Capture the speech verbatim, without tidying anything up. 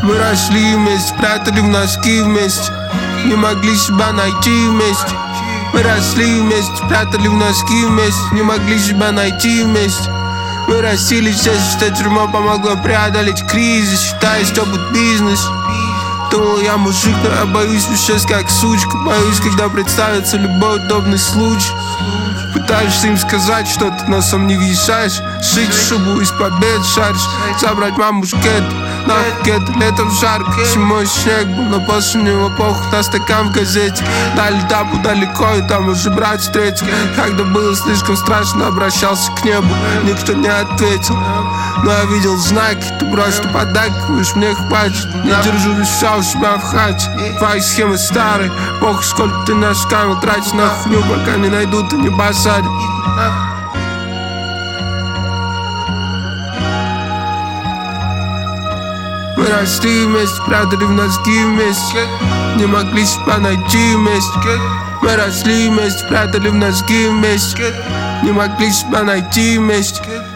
Мы росли вместе, прятали в носки вместе, не могли себя найти вместе. Мы росли вместе, прятали в носки вместе, не могли себя найти вместе. Мы растили все, что тюрьма помогла преодолеть кризис, считая, что будет бизнес. Думал, я мужик, но я боюсь сейчас как сучка. Боюсь, когда представится любой удобный случай. Пытаешься им сказать, что ты носом не вешаешь, шить шубу из побед шаришь, забрать маму шкет, нахуй это летом жарко. Зимой снег был, но после него похуй на стакан в газете. Дали тапу далеко, и там уже брат встретил. Когда было слишком страшно, обращался к небу, никто не ответил. Но я видел знаки, ты просто поддакиваешь, мне хватит. Не держу веща у себя в хате, твои схемы старые. Похуй, сколько ты нашкамил, тратишь на хуйню, пока не найдут и не басадят. Мы росли вместе, прятали в носки вместе, не могли себя найти вместе. Мы росли вместе, прятали в носки вместе, не могли себя найти вместе.